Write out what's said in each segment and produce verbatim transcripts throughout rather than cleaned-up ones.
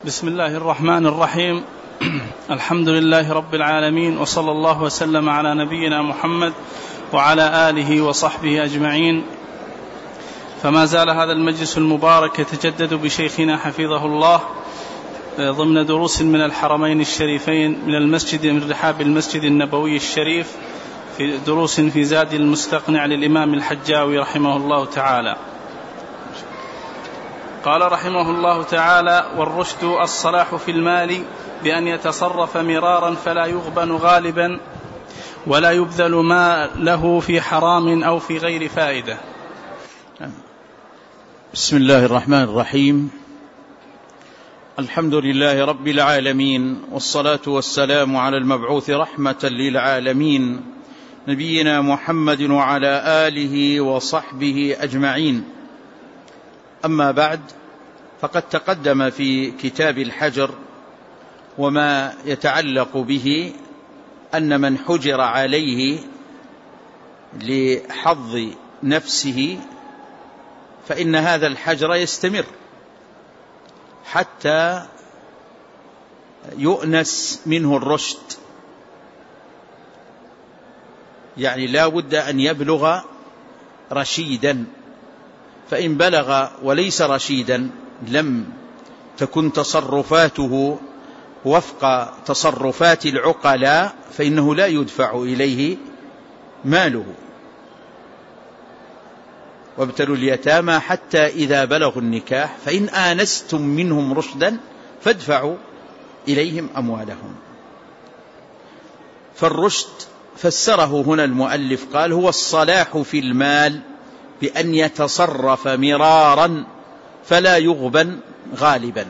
بسم الله الرحمن الرحيم. الحمد لله رب العالمين، وصلى الله وسلم على نبينا محمد وعلى آله وصحبه أجمعين. فما زال هذا المجلس المبارك يتجدد بشيخنا حفظه الله ضمن دروس من الحرمين الشريفين، من المسجد من رحاب المسجد النبوي الشريف، في دروس في زاد المستقنع للإمام الحجاوي رحمه الله تعالى. قال رحمه الله تعالى: والرشد الصلاح في المال بأن يتصرف مرارا فلا يغبن غالبا، ولا يبذل ما له في حرام أو في غير فائدة. بسم الله الرحمن الرحيم. الحمد لله رب العالمين، والصلاة والسلام على المبعوث رحمة للعالمين نبينا محمد وعلى آله وصحبه أجمعين. أما بعد، فقد تقدم في كتاب الحجر وما يتعلق به أن من حجر عليه لحظ نفسه فإن هذا الحجر يستمر حتى يؤنس منه الرشد، يعني لا بد أن يبلغ رشيدا، فإن بلغ وليس رشيدا لم تكن تصرفاته وفق تصرفات العقلاء، فإنه لا يدفع إليه ماله. وابتلوا اليتامى حتى إذا بلغوا النكاح فإن آنستم منهم رشدا فادفعوا إليهم أموالهم. فالرشد فسره هنا المؤلف قال: هو الصلاح في المال بأن يتصرف مرارا فلا يغبن غالبا،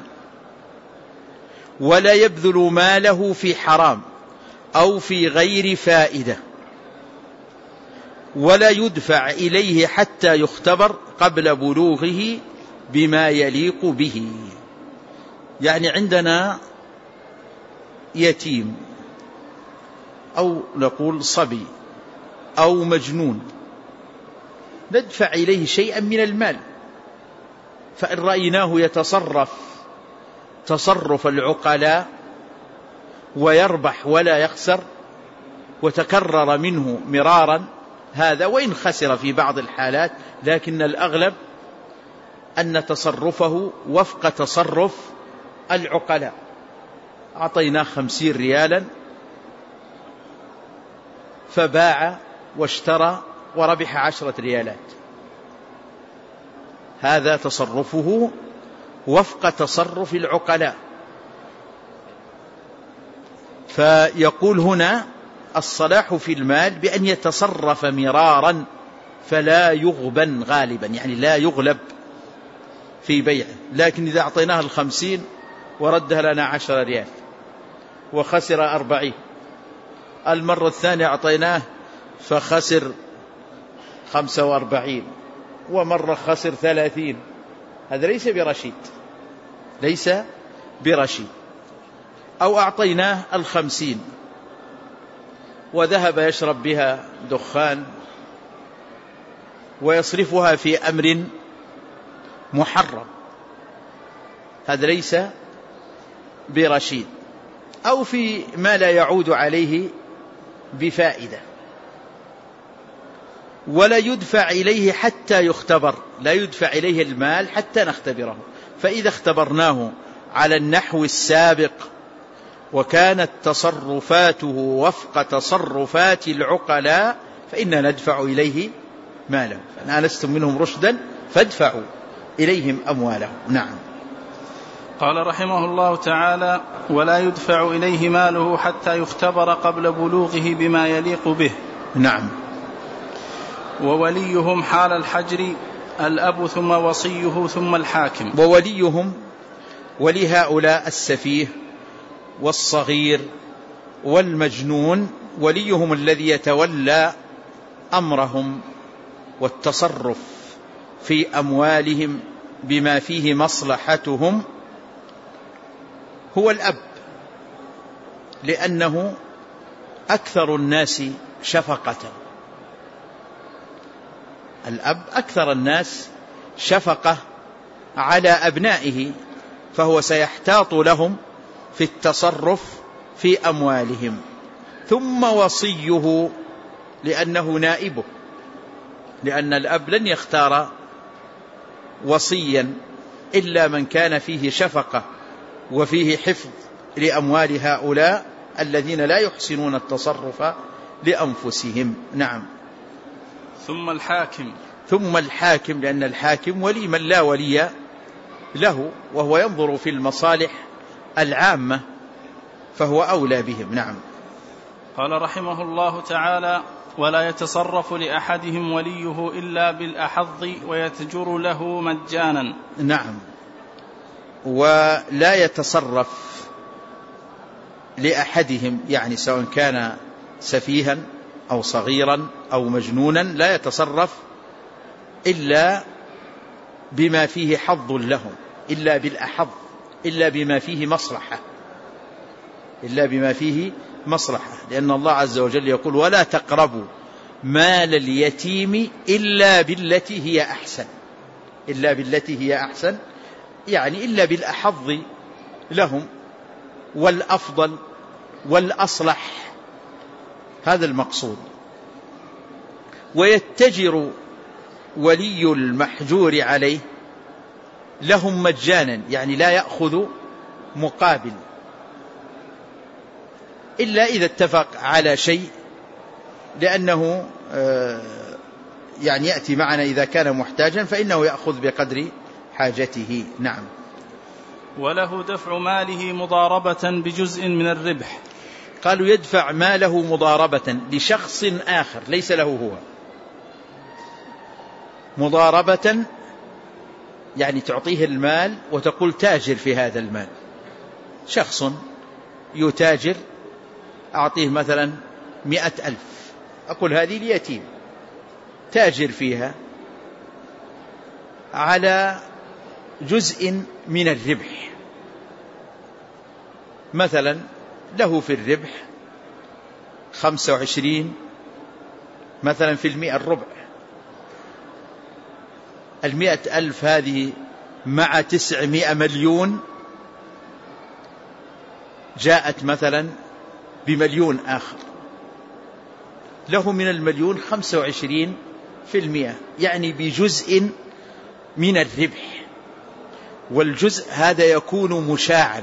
ولا يبذل ماله في حرام أو في غير فائدة، ولا يدفع إليه حتى يختبر قبل بلوغه بما يليق به. يعني عندنا يتيم أو نقول صبي أو مجنون، ندفع إليه شيئا من المال، فإن رأيناه يتصرف تصرف العقلاء ويربح ولا يخسر وتكرر منه مرارا هذا، وإن خسر في بعض الحالات، لكن الأغلب أن تصرفه وفق تصرف العقلاء. أعطيناه خمسين ريالا فباع واشترى وربح عشرة ريالات، هذا تصرفه وفق تصرف العقلاء. فيقول هنا: الصلاح في المال بأن يتصرف مرارا فلا يغبن غالبا، يعني لا يغلب في بيعه. لكن إذا أعطيناه الخمسين وردها لنا عشر ريال وخسر أربعين، المرة الثانية أعطيناه فخسر خمسة وأربعين، ومرة خسر ثلاثين، هذا ليس برشيد، ليس برشيد. أو أعطيناه الخمسين وذهب يشرب بها دخان ويصرفها في أمر محرم، هذا ليس برشيد. أو في ما لا يعود عليه بفائدة. ولا يدفع إليه حتى يختبر، لا يدفع إليه المال حتى نختبره. فإذا اختبرناه على النحو السابق وكانت تصرفاته وفق تصرفات العقلاء فإننا ندفع إليه ماله. فإن آنستم منهم رشدا فادفعوا إليهم أموالهم. نعم. قال رحمه الله تعالى: ولا يدفع إليه ماله حتى يختبر قبل بلوغه بما يليق به. نعم. ووليهم حال الحجر الأب ثم وصيه ثم الحاكم. ووليهم، ولهؤلاء السفيه والصغير والمجنون، وليهم الذي يتولى أمرهم والتصرف في أموالهم بما فيه مصلحتهم هو الأب، لأنه أكثر الناس شفقة. الأب أكثر الناس شفقة على أبنائه، فهو سيحتاط لهم في التصرف في أموالهم. ثم وصيه لأنه نائبه، لأن الأب لن يختار وصيا إلا من كان فيه شفقة وفيه حفظ لأموال هؤلاء الذين لا يحسنون التصرف لأنفسهم. نعم. ثم الحاكم ثم الحاكم لأن الحاكم ولي من لا ولي له، وهو ينظر في المصالح العامة فهو أولى بهم. نعم. قال رحمه الله تعالى: ولا يتصرف لأحدهم وليه إلا بالأحظ ويتجر له مجانا. نعم. ولا يتصرف لأحدهم، يعني سواء كان سفيها أو صغيرا أو مجنونا، لا يتصرف إلا بما فيه حظ لهم، إلا بالأحظ، إلا بما فيه مصلحة، إلا بما فيه مصلحة، لأن الله عز وجل يقول: ولا تقربوا مال اليتيم إلا بالتي هي أحسن. إلا بالتي هي أحسن يعني إلا بالأحظ لهم والأفضل والأصلح، هذا المقصود. ويتجر ولي المحجور عليه لهم مجانا، يعني لا يأخذ مقابل إلا إذا اتفق على شيء، لأنه يعني يأتي معنا إذا كان محتاجا فإنه يأخذ بقدر حاجته. نعم. وله دفع ماله مضاربة بجزء من الربح. قالوا يدفع ماله مضاربة لشخص آخر ليس له هو. مضاربة يعني تعطيه المال وتقول تاجر في هذا المال. شخص يتاجر، أعطيه مثلا مئة ألف، أقول هذه ليتيم، تاجر فيها على جزء من الربح، مثلا له في الربح خمسة وعشرين مثلا في المئة الربع. المئة ألف هذه مع تسعمائة مليون جاءت مثلا بمليون آخر، له من المليون خمسة وعشرين في المئة، يعني بجزء من الربح. والجزء هذا يكون مشاعا.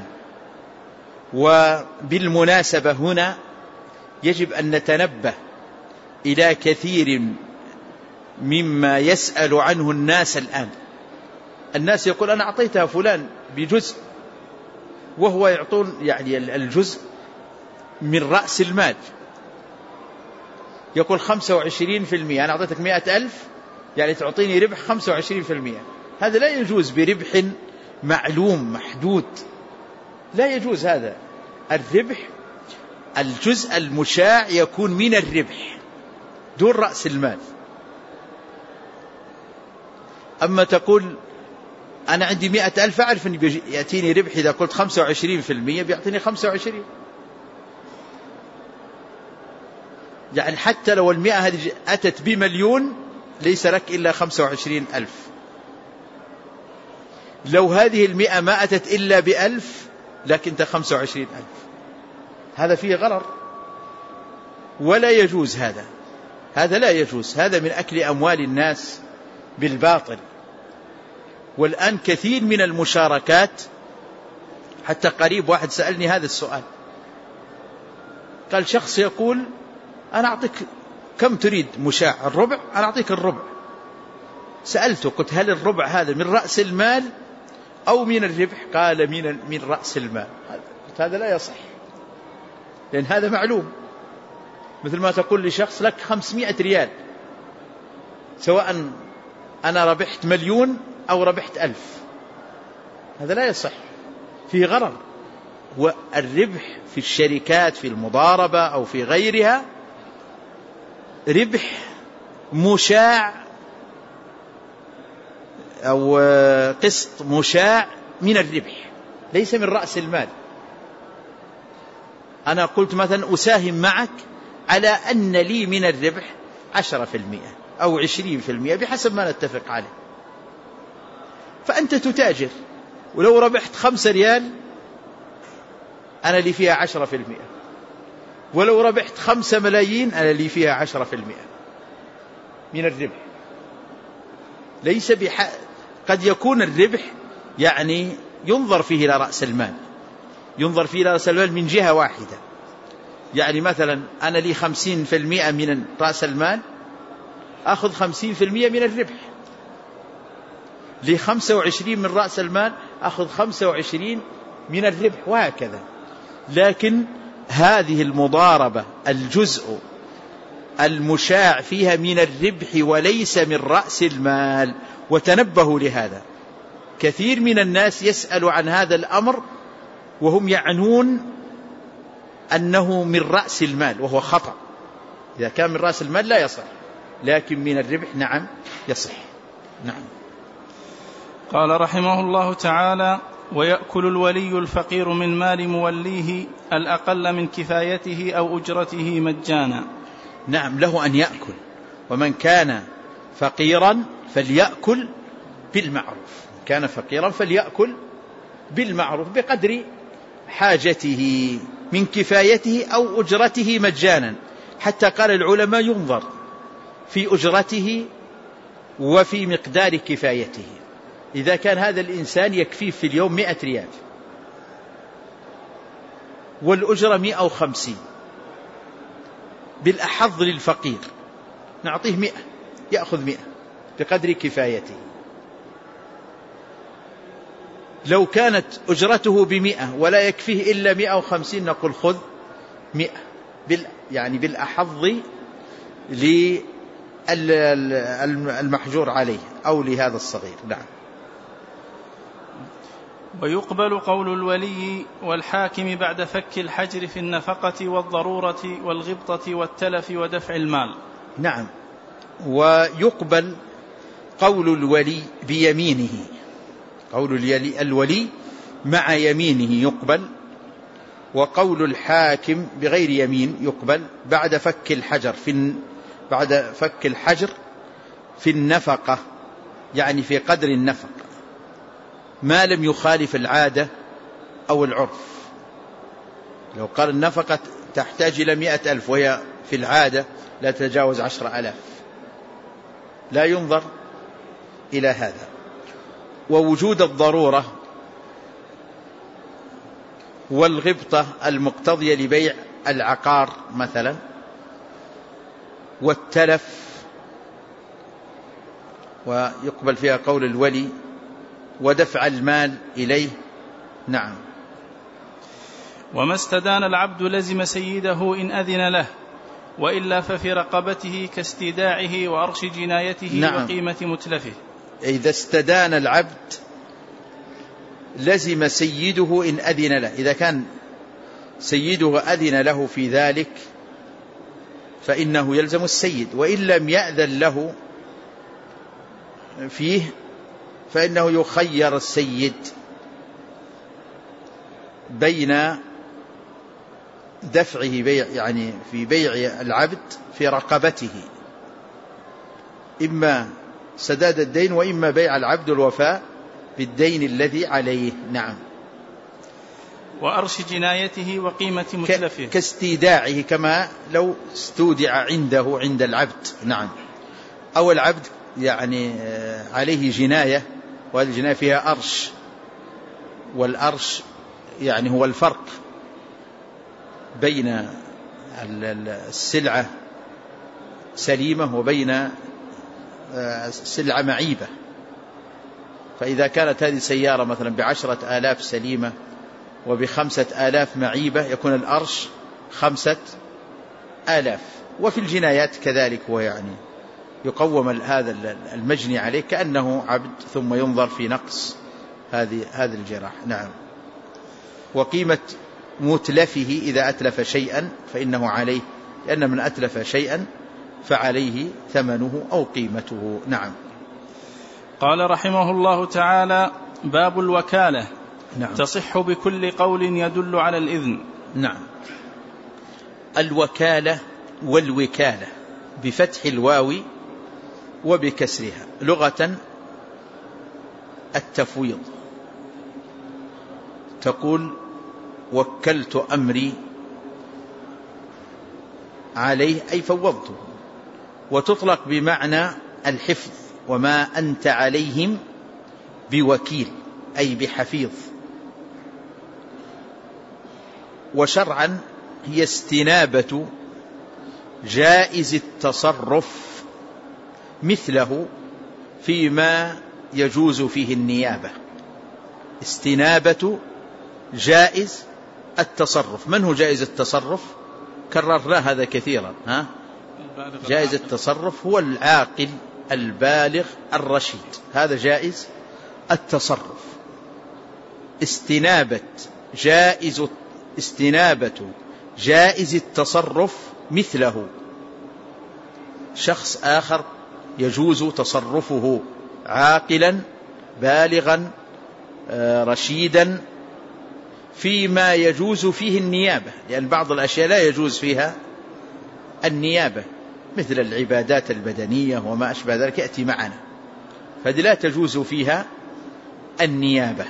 وبالمناسبة هنا يجب أن نتنبه إلى كثير مما يسأل عنه الناس الآن. الناس يقول أنا أعطيتها فلان بجزء، وهو يعطون يعني الجزء من رأس المال، يقول خمسة وعشرين في المئة، أنا أعطيتك مئة ألف يعني تعطيني ربح خمسة وعشرين في المئة. هذا لا يجوز بربح معلوم محدود، لا يجوز هذا. الربح الجزء المشاع يكون من الربح دون رأس المال. أما تقول أنا عندي مئة ألف أعرف أن يأتيني ربح، إذا قلت خمسة وعشرين في المئة بيعطيني خمسة وعشرين، يعني حتى لو المئة هذه أتت بمليون ليس لك إلا خمسة وعشرين ألف. لو هذه المئة ما أتت إلا بألف لكن أنت خمسة وعشرين ألف، هذا فيه غرر ولا يجوز. هذا هذا لا يجوز، هذا من أكل أموال الناس بالباطل. والآن كثير من المشاركات، حتى قريب واحد سألني هذا السؤال، قال شخص يقول أنا أعطيك كم تريد مشاع؟ الربع؟ أنا أعطيك الربع. سألته قلت هل الربع هذا من رأس المال أو من الربح؟ قال من من رأس المال. قلت هذا لا يصح، لأن هذا معلوم. مثل ما تقول لشخص لك خمسمائة ريال، سواء أنا ربحت مليون أو ربحت ألف، هذا لا يصح، فيه غرر. والربح في الشركات في المضاربة أو في غيرها ربح مشاع أو قسط مشاع من الربح، ليس من رأس المال. أنا قلت مثلا أساهم معك على أن لي من الربح عشرة في المئة أو عشرين في المئة بحسب ما نتفق عليه، فأنت تتاجر ولو ربحت خمسة ريال أنا لي فيها عشرة في المئة، ولو ربحت خمسة ملايين أنا لي فيها عشرة في المئة من الربح. ليس بح... قد يكون الربح يعني ينظر فيه إلى رأس المال، ينظر فيه إلى رأس المال من جهة واحدة. يعني مثلا أنا لي خمسين في المئة من رأس المال، أخذ خمسين في المئة من الربح. لي خمسة وعشرين من رأس المال، أخذ خمسة وعشرين من الربح، وهكذا. لكن هذه المضاربة الجزء المشاع فيها من الربح وليس من رأس المال. وتنبهوا لهذا، كثير من الناس يسأل عن هذا الأمر وهم يعنون أنه من رأس المال، وهو خطأ. إذا كان من رأس المال لا يصح، لكن من الربح نعم يصح. نعم. قال رحمه الله تعالى: ويأكل الولي الفقير من مال موليه الأقل من كفايته أو أجرته مجانا. نعم، له أن يأكل. ومن كان فقيرا فليأكل بالمعروف، كان فقيرا فليأكل بالمعروف بقدر حاجته من كفايته أو أجرته مجانا. حتى قال العلماء ينظر في أجرته وفي مقدار كفايته. إذا كان هذا الإنسان يكفيه في اليوم مئة ريال والأجرة مئة وخمسين، بالأحظ للفقير نعطيه مئة، يأخذ مئة بقدر كفايته. لو كانت أجرته بمئة ولا يكفيه إلا مئة وخمسين نقول خذ مئة، بال يعني بالأحظ للمحجور عليه أو لهذا الصغير. نعم. ويقبل قول الولي والحاكم بعد فك الحجر في النفقة والضرورة والغبطة والتلف ودفع المال. نعم. ويقبل قول الولي بيمينه، قول الولي مع يمينه يقبل، وقول الحاكم بغير يمين يقبل بعد فك الحجر في بعد فك الحجر في النفقة، يعني في قدر النفقة ما لم يخالف العادة أو العرف. لو قال النفقة تحتاج إلى مئة ألف وهي في العادة لا تتجاوز عشر ألاف، لا ينظر إلى هذا. ووجود الضرورة والغبطة المقتضية لبيع العقار مثلا، والتلف ويقبل فيها قول الولي، ودفع المال إليه. نعم. وما استدان العبد لزم سيده إن أذن له، وإلا ففي رقبته كاستداعه وأرش جنايته. نعم. وقيمة متلفه. إذا استدان العبد لزم سيده إن أذن له، إذا كان سيده أذن له في ذلك فإنه يلزم السيد، وإن لم يأذن له فيه فإنه يخير السيد بين دفعه بيع يعني في بيع العبد في رقبته، إما سداد الدين وإما بيع العبد الوفاء بالدين الذي عليه. نعم. وأرش جنايته وقيمة متلفه كاستيداعه، كما لو استودع عنده عند العبد. نعم. أو العبد يعني عليه جناية، وهذه الجناية فيها أرش، والأرش يعني هو الفرق بين السلعة سليمة وبين السلعة معيبة. فإذا كانت هذه السيارة مثلا بعشرة آلاف سليمة وبخمسة آلاف معيبة يكون الأرش خمسة آلاف. وفي الجنايات كذلك، ويعني يقوم هذا المجني عليه كأنه عبد، ثم ينظر في نقص هذه هذه الجراح. نعم. وقيمة متلفه إذا أتلف شيئا فإنه عليه، لأن من أتلف شيئا فعليه ثمنه أو قيمته. نعم. قال رحمه الله تعالى: باب الوكالة. نعم. تصح بكل قول يدل على الإذن. نعم. الوكالة والوكالة بفتح الواو وبكسرها، لغة التفويض، تقول وكلت أمري عليه أي فوضته، وتطلق بمعنى الحفظ، وما أنت عليهم بوكيل أي بحفيظ. وشرعا هي استنابة جائز التصرف مثله فيما يجوز فيه النيابة. استنابة جائز التصرف. من هو جائز التصرف؟ كررنا هذا كثيرا. ها؟ جائز التصرف هو العاقل البالغ الرشيد، هذا جائز التصرف. استنابة جائز استنابة جائز التصرف مثله شخص آخر يجوز تصرفه، عاقلا بالغا رشيدا، فيما يجوز فيه النيابة، لأن بعض الأشياء لا يجوز فيها النيابة مثل العبادات البدنية وما أشبه ذلك يأتي معنا، فهذه لا تجوز فيها النيابة.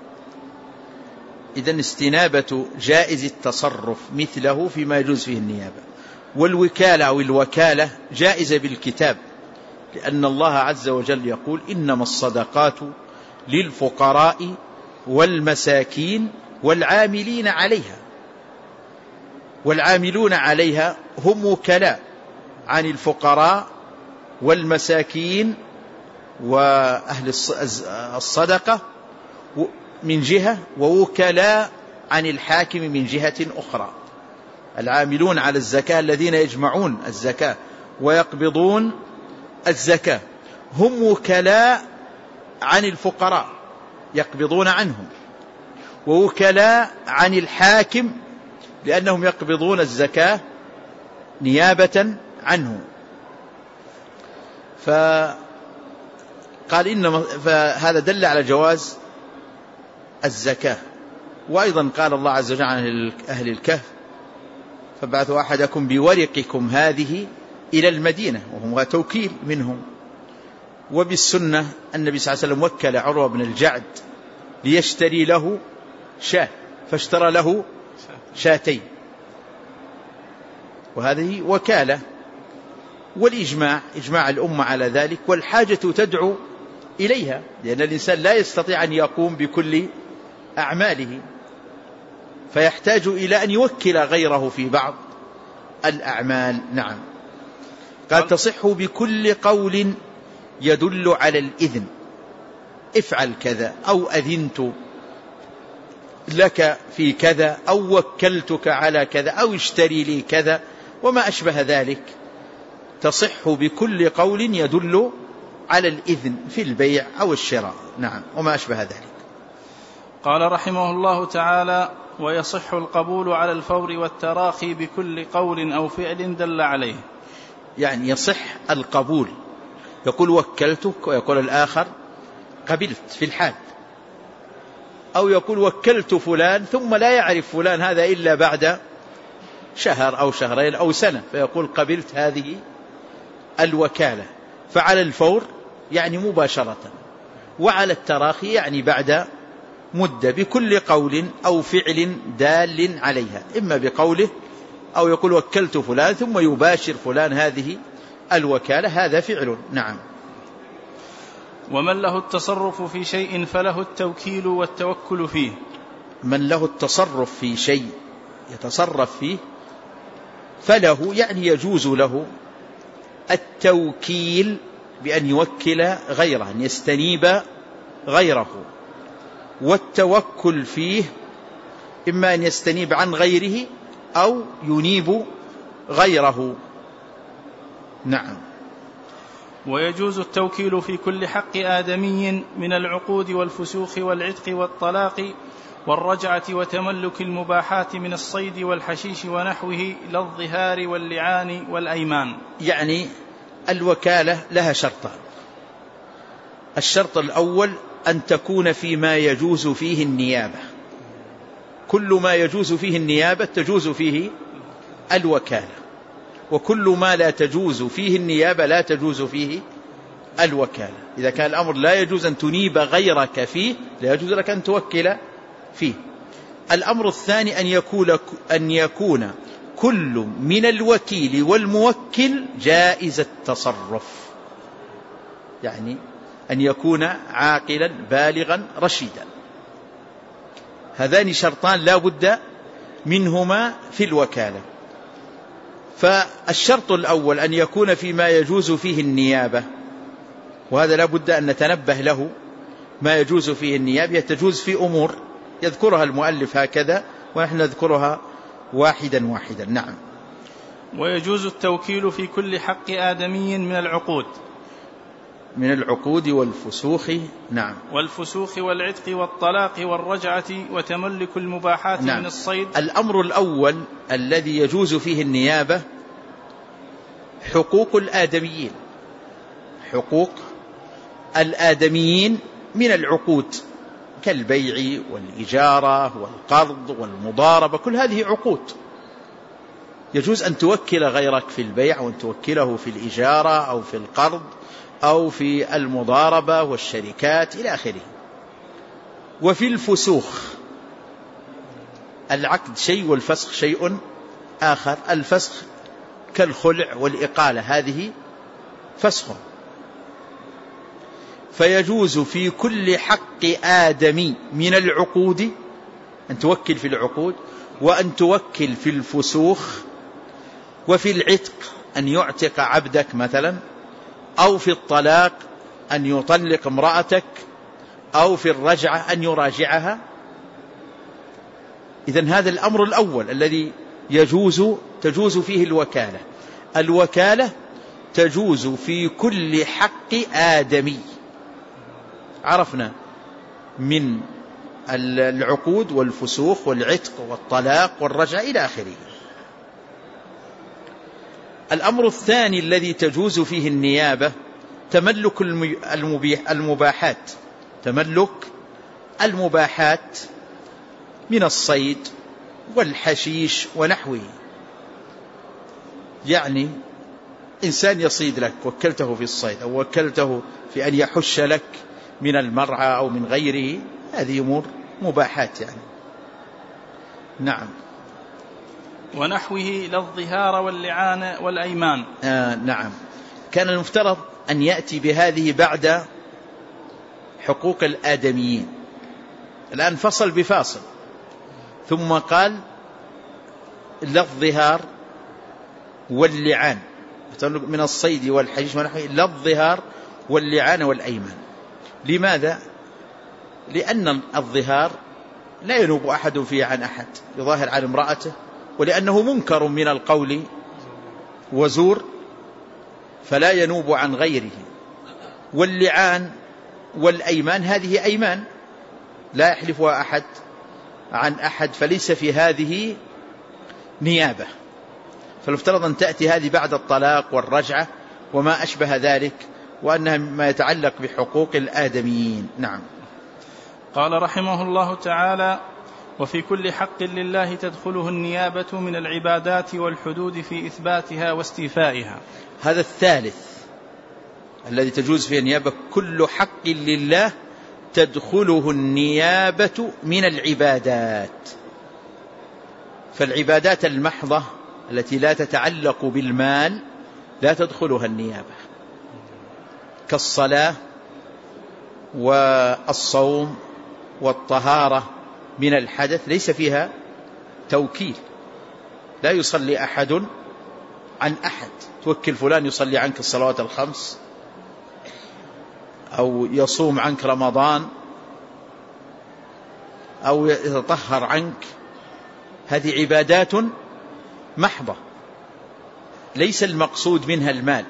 إذن استنابة جائز التصرف مثله فيما يجوز فيه النيابة. والوكالة أو الوكالة جائزة بالكتاب، لأن الله عز وجل يقول إنما الصدقات للفقراء والمساكين والعاملين عليها. والعاملون عليها هم وكلاء عن الفقراء والمساكين وأهل الصدقة من جهة، ووكلاء عن الحاكم من جهة أخرى. العاملون على الزكاة الذين يجمعون الزكاة ويقبضون الزكاة هم وكلاء عن الفقراء يقبضون عنهم، ووكلاء عن الحاكم لأنهم يقبضون الزكاة نيابة عنه. فقال إنما فهذا دل على جواز الزكاة. وأيضا قال الله عز وجل عن أهل الكهف فابعثوا أحدكم بورقكم هذه إلى المدينة، وهو توكيل منهم. وبالسنة النبي صلى الله عليه وسلم وكل عروة بن الجعد ليشتري له شاة، فاشترى له شاتين، وهذه وكالة. والإجماع إجماع الأمة على ذلك، والحاجة تدعو إليها، لأن الإنسان لا يستطيع أن يقوم بكل أعماله، فيحتاج إلى أن يوكل غيره في بعض الأعمال. نعم. قال تصح بكل قول يدل على الإذن، افعل كذا، أو أذنت لك في كذا، أو وكلتك على كذا، أو اشتري لي كذا، وما أشبه ذلك. تصح بكل قول يدل على الإذن في البيع أو الشراء. نعم، وما أشبه ذلك. قال رحمه الله تعالى: ويصح القبول على الفور والتراخي بكل قول أو فعل دل عليه. يعني يصح القبول، يقول وكلتك، ويقول الآخر قبلت في الحال، أو يقول وكلت فلان ثم لا يعرف فلان هذا إلا بعد شهر أو شهرين أو سنة، فيقول قبلت هذه الوكالة. فعلى الفور يعني مباشرة، وعلى التراخي يعني بعد مدة، بكل قول أو فعل دال عليها، إما بقوله أو يقول وكلت فلان ثم يباشر فلان هذه الوكالة، هذا فعل. نعم. ومن له التصرف في شيء فله التوكيل والتوكل فيه. من له التصرف في شيء يتصرف فيه فله يعني يجوز له التوكيل بأن يوكل غيره، أن يستنيب غيره، والتوكل فيه إما أن يستنيب عن غيره أو ينيب غيره. نعم. ويجوز التوكيل في كل حق آدمي من العقود والفسوخ والعتق والطلاق والرجعة وتملك المباحات من الصيد والحشيش ونحوه لا الظهار واللعان والأيمان. يعني الوكالة لها شرطان. الشرط الأول أن تكون فيما يجوز فيه النيابة، كل ما يجوز فيه النيابة تجوز فيه الوكالة، وكل ما لا تجوز فيه النيابة لا تجوز فيه الوكالة. إذا كان الأمر لا يجوز أن تنيب غيرك فيه لا يجوز لك أن توكل فيه. الأمر الثاني أن يكون, أن يكون كل من الوكيل والموكل جائز التصرف، يعني أن يكون عاقلا بالغا رشيدا. هذان شرطان لا بد منهما في الوكالة. فالشرط الأول أن يكون فيما يجوز فيه النيابة، وهذا لا بد أن نتنبه له. ما يجوز فيه النيابة تجوز في أمور يذكرها المؤلف هكذا ونحن نذكرها واحدا واحدا. نعم. ويجوز التوكيل في كل حق آدمي من العقود من العقود والفسوخ. نعم. والفسوخ والعتق والطلاق والرجعة وتملك المباحات. نعم. من الصيد. الأمر الأول الذي يجوز فيه النيابة حقوق الآدميين، حقوق الآدميين من العقود كالبيع والإجارة والقرض والمضاربة، كل هذه عقود يجوز أن توكل غيرك في البيع وأن توكله في الإجارة أو في القرض أو في المضاربة والشركات إلى آخره. وفي الفسوخ العقد شيء والفسخ شيء آخر. الفسخ كالخلع والإقالة، هذه فسخ. فيجوز في كل حق آدمي من العقود أن توكل في العقود، وأن توكل في الفسوخ، وفي العتق أن يعتق عبدك مثلا، أو في الطلاق أن يطلق امرأتك، أو في الرجعة أن يراجعها. إذن هذا الأمر الأول الذي يجوز تجوز فيه الوكالة. الوكالة تجوز في كل حق آدمي. عرفنا من العقود والفسوخ والعتق والطلاق والرجعة إلى آخره. الأمر الثاني الذي تجوز فيه النيابة تملك المباحات، تملك المباحات من الصيد والحشيش ونحوه. يعني إنسان يصيد لك، وكلته في الصيد أو وكلته في أن يحش لك من المرعى أو من غيره، هذه أمور مباحات يعني. نعم. ونحوه للظهار واللعان والأيمان. آه نعم. كان المفترض أن يأتي بهذه بعد حقوق الآدميين، الآن فصل بفاصل، ثم قال للظهار واللعان من الصيد والحشيش ونحوه، للظهار واللعان والأيمان. لماذا؟ لأن الظهار لا ينوب أحد فيه عن أحد، يظاهر عن امرأته، ولأنه منكر من القول وزور فلا ينوب عن غيره. واللعان والأيمان هذه أيمان لا يحلفها أحد عن أحد، فليس في هذه نيابة. فالمفترض أن تأتي هذه بعد الطلاق والرجعة وما أشبه ذلك، وأنها ما يتعلق بحقوق الآدميين. نعم. قال رحمه الله تعالى: وفي كل حق لله تدخله النيابة من العبادات والحدود في إثباتها واستيفائها. هذا الثالث الذي تجوز فيه النيابة، كل حق لله تدخله النيابة من العبادات. فالعبادات المحضة التي لا تتعلق بالمال لا تدخلها النيابة، كالصلاة والصوم والطهارة من الحدث، ليس فيها توكيل، لا يصلي أحد عن أحد، توكل فلان يصلي عنك الصلوات الخمس أو يصوم عنك رمضان أو يتطهر عنك. هذه عبادات محضة ليس المقصود منها المال.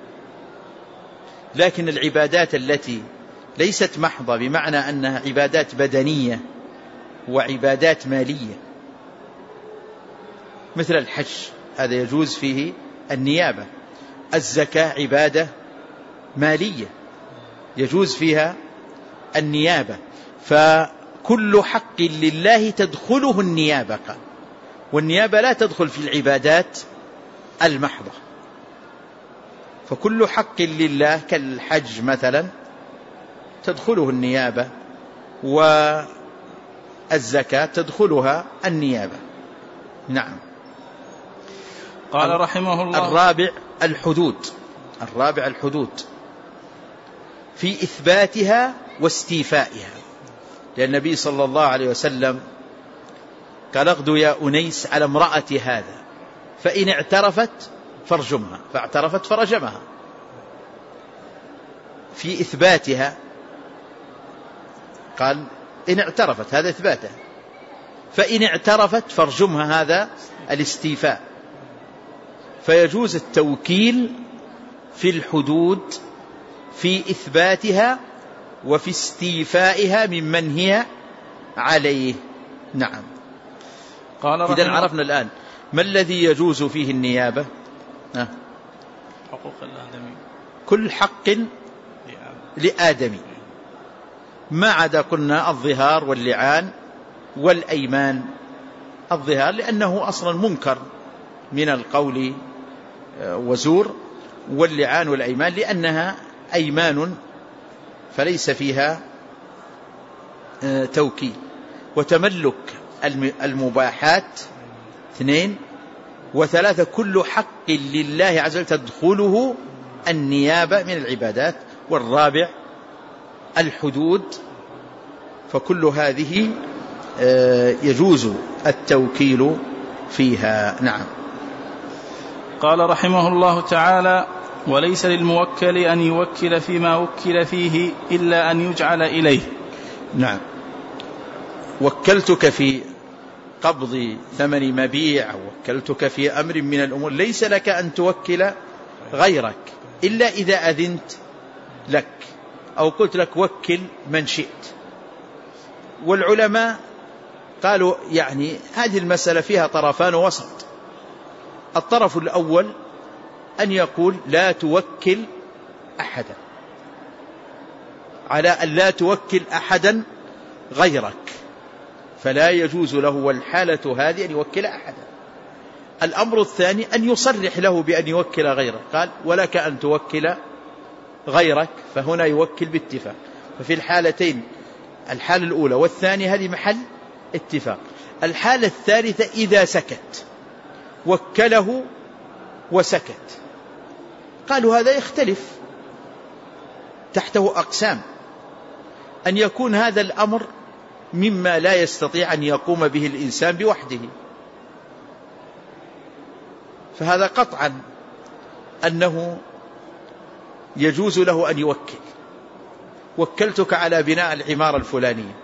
لكن العبادات التي ليست محضة بمعنى أنها عبادات بدنية وعبادات مالية، مثل الحج، هذا يجوز فيه النيابة. الزكاة عبادة مالية يجوز فيها النيابة. فكل حق لله تدخله النيابة، والنيابة لا تدخل في العبادات المحضة. فكل حق لله كالحج مثلا تدخله النيابة، الزكاة تدخلها النيابة. نعم. قال رحمه الله: الرابع الحدود. الرابع الحدود في إثباتها واستيفائها، لأن النبي صلى الله عليه وسلم قال: اغدوا يا أنيس على امرأة هذا فإن اعترفت فارجمها، فاعترفت فرجمها. في إثباتها قال: إن اعترفت، هذا إثباتها، فإن اعترفت فارجمها، هذا الاستيفاء. فيجوز التوكيل في الحدود في إثباتها وفي استيفائها ممن هي عليه. نعم. إذن عرفنا الآن ما الذي يجوز فيه النيابة؟ أه. حقوق الآدمي، كل حق لآدمي ما عدا قلنا الظهار واللعان والأيمان. الظهار لأنه أصلا منكر من القول وزور، واللعان والأيمان لأنها أيمان فليس فيها توكيل. وتملك المباحات اثنين، وثلاثة كل حق لله عز وجل تدخله النيابة من العبادات. والرابع الحدود، فكل هذه يجوز التوكيل فيها. نعم. قال رحمه الله تعالى: وليس للموكل أن يوكل فيما وكل فيه إلا أن يجعل إليه. نعم. وكلتك في قبض ثمن مبيع، وكلتك في أمر من الأمور، ليس لك أن توكل غيرك إلا إذا أذنت لك أو قلت لك وكل من شئت. والعلماء قالوا يعني هذه المسألة فيها طرفان وسط. الطرف الأول أن يقول لا توكل أحدا، على أن لا توكل أحدا غيرك، فلا يجوز له والحالة هذه أن يوكل أحدا. الأمر الثاني أن يصرح له بأن يوكل غيره، قال ولك أن توكل غيرك، فهنا يوكل باتفاق. ففي الحالتين، الحالة الأولى والثانية، هذه محل اتفاق. الحالة الثالثة إذا سكت، وكله وسكت، قالوا هذا يختلف، تحته أقسام. أن يكون هذا الأمر مما لا يستطيع أن يقوم به الإنسان بوحده، فهذا قطعا أنه يجوز له أن يوكل. وكلتك على بناء العمارة الفلانية،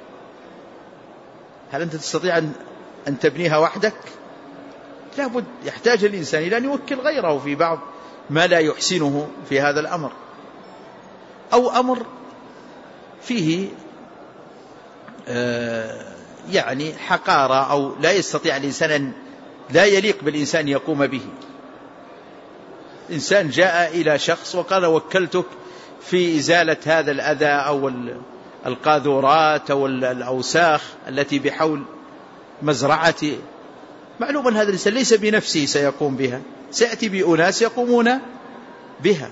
هل أنت تستطيع أن تبنيها وحدك؟ لابد يحتاج الإنسان إلى أن يوكل غيره في بعض ما لا يحسنه في هذا الأمر، أو أمر فيه يعني حقارة أو لا يستطيع الإنسان، لا يليق بالإنسان يقوم به. إنسان جاء إلى شخص وقال وكلتك في إزالة هذا الأذى أو القاذورات أو الأوساخ التي بحول مزرعتي. معلوم أن هذا الإنسان ليس بنفسه سيقوم بها، سيأتي بأناس يقومون بها.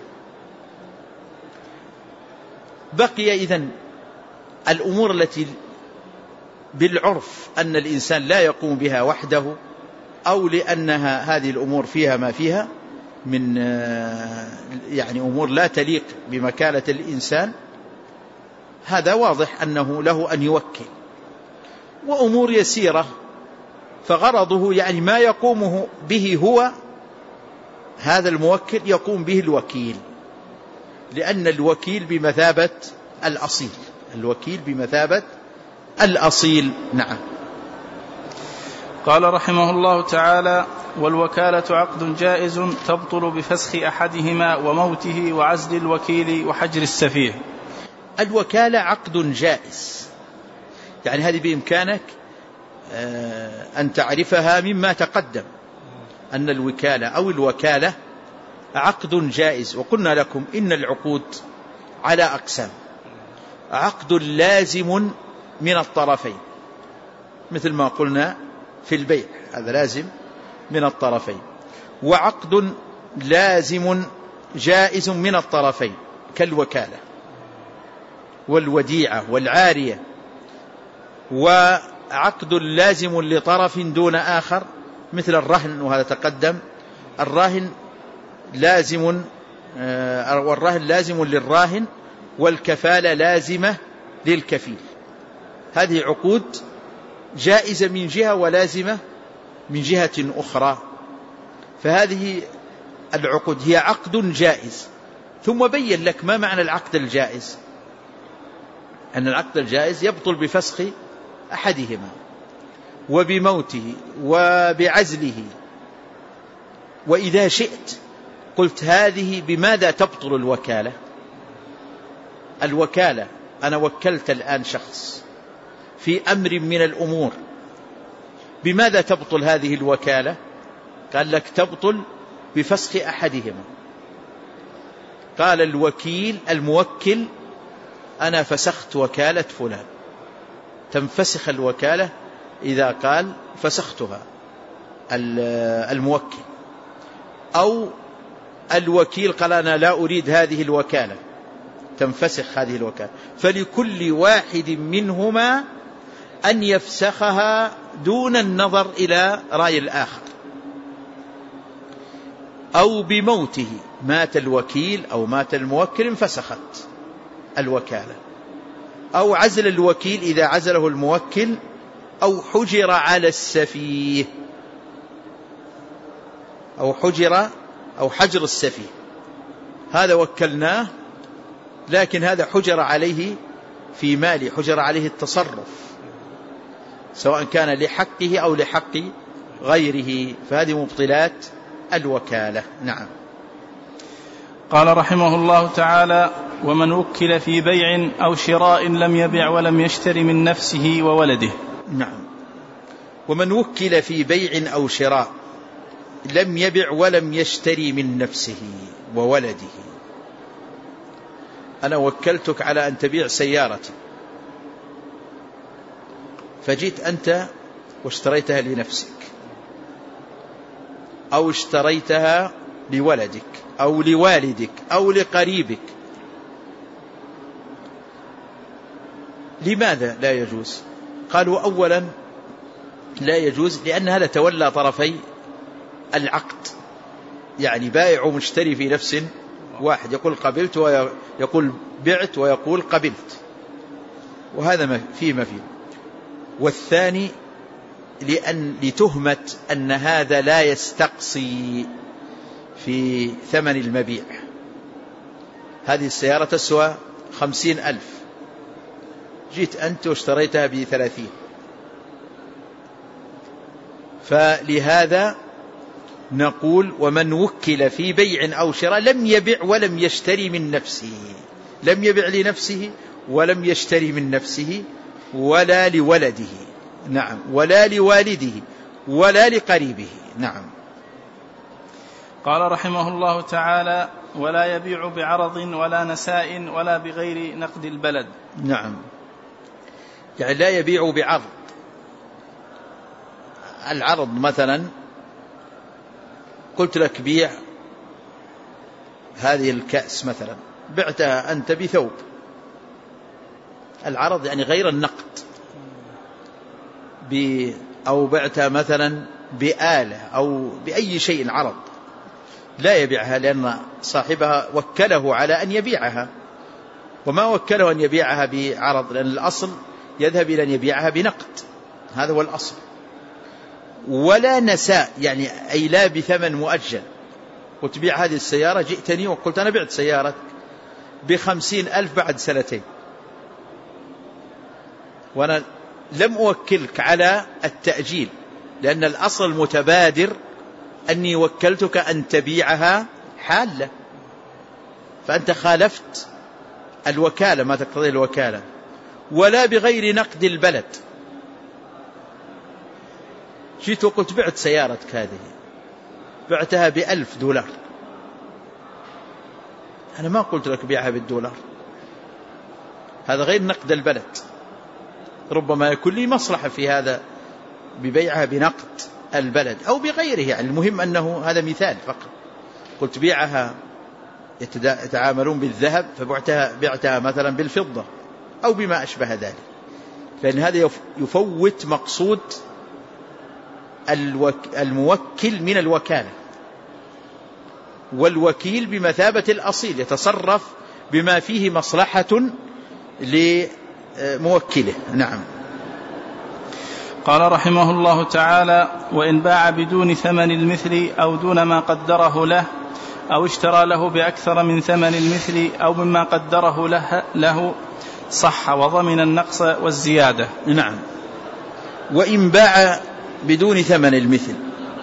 بقي إذن الأمور التي بالعرف أن الإنسان لا يقوم بها وحده، أو لأنها هذه الأمور فيها ما فيها من يعني أمور لا تليق بمكانة الإنسان، هذا واضح أنه له أن يوكل. وأمور يسيرة فغرضه يعني ما يقومه به هو هذا الموكل يقوم به الوكيل، لأن الوكيل بمثابة الأصيل، الوكيل بمثابة الأصيل. نعم. قال رحمه الله تعالى: والوكالة عقد جائز تبطل بفسخ أحدهما وموته وعزل الوكيل وحجر السفيه. الوكالة عقد جائز، يعني هذه بإمكانك أن تعرفها مما تقدم، أن الوكالة أو الوكالة عقد جائز. وقلنا لكم إن العقود على أقسام: عقد لازم من الطرفين، مثل ما قلنا في البيع، هذا لازم من الطرفين، وعقد لازم جائز من الطرفين كالوكالة والوديعة والعارية. وعقد لازم لطرف دون آخر مثل الرهن، وهذا تقدم. الراهن لازم والرهن لازم للراهن، والكفالة لازمة للكفيل. هذه عقود جائزة من جهة ولازمة من جهة أخرى. فهذه العقود هي عقد جائز. ثم بين لك ما معنى العقد الجائز، أن العقد الجائز يبطل بفسخ أحدهما وبموته وبعزله. وإذا شئت قلت هذه بماذا تبطل الوكالة؟ الوكالة أنا وكلت الآن شخص في أمر من الأمور، بماذا تبطل هذه الوكالة؟ قال لك تبطل بفسخ أحدهما. قال الوكيل الموكل أنا فسخت وكالة فلان، تنفسخ الوكالة إذا قال فسختها الموكل. أو الوكيل قال أنا لا أريد هذه الوكالة، تنفسخ هذه الوكالة. فلكل واحد منهما أن يفسخها دون النظر إلى رأي الآخر. أو بموته، مات الوكيل أو مات الموكل انفسخت الوكالة. أو عزل الوكيل إذا عزله الموكل، أو حجر على السفيه، أو حجر أو حجر السفيه. هذا وكلناه لكن هذا حجر عليه في ماله، حجر عليه التصرف سواء كان لحقه أو لحق غيره، فهذه مبطلات الوكالة. نعم. قال رحمه الله تعالى: ومن وكل في بيع أو شراء لم يبع ولم يشتري من نفسه وولده. نعم. ومن وكل في بيع أو شراء لم يبع ولم يشتري من نفسه وولده. أنا وكلتك على أن تبيع سيارتي، فجيت أنت واشتريتها لنفسك أو اشتريتها لولدك أو لوالدك أو لقريبك. لماذا لا يجوز؟ قالوا أولا لا يجوز لأن هذا تولى طرفي العقد، يعني بائع ومشتري في نفس واحد، يقول قبلت ويقول بعت ويقول قبلت، وهذا ما فيه ما فيه. والثاني لأن لتهمة أن هذا لا يستقصي في ثمن المبيع. هذه السيارة تسوى خمسين ألف، جيت أنت واشتريتها بثلاثين، فلهذا نقول ومن وكل في بيع أو شراء لم يبع ولم يشتري من نفسه، لم يبع لنفسه ولم يشتري من نفسه ولا لولده، نعم، ولا لوالده ولا لقريبه. نعم. قال رحمه الله تعالى: ولا يبيع بعرض ولا نساء ولا بغير نقد البلد. نعم، يعني لا يبيع بعرض. العرض مثلا قلت لك بيع هذه الكأس مثلا، بعتها أنت بثوب. العرض يعني غير النقد. أو بعتها مثلا بآلة أو بأي شيء عرض، لا يبيعها لأن صاحبها وكله على أن يبيعها، وما وكله أن يبيعها بعرض، لأن الأصل يذهب إلى أن يبيعها بنقد، هذا هو الأصل. ولا نساء، يعني أي لا بثمن مؤجل. وتبيع هذه السيارة، جئتني وقلت أنا بعت سيارتك بخمسين ألف بعد سنتين، وأنا لم أوكلك على التأجيل، لأن الأصل المتبادر أني وكلتك أن تبيعها حالة، فأنت خالفت الوكالة ما تقتضي الوكالة. ولا بغير نقد البلد، جيت وقلت بعت سيارتك هذه، بعتها بألف دولار، أنا ما قلت لك بيعها بالدولار، هذا غير نقد البلد. ربما يكون لي مصلحة في هذا ببيعها بنقد البلد أو بغيره، يعني المهم أنه هذا مثال فقط. قلت بيعها يتعاملون بالذهب، فبعتها بعتها مثلا بالفضة أو بما أشبه ذلك، لأن هذا يفوت مقصود الموكل من الوكالة، والوكيل بمثابة الأصيل يتصرف بما فيه مصلحة لموكله. نعم. قال رحمه الله تعالى: وإن باع بدون ثمن المثل أو دون ما قدره له، أو اشترى له بأكثر من ثمن المثل أو مما قدره له, له صح وضمن النقص والزيادة. نعم. وإن باع بدون ثمن المثل،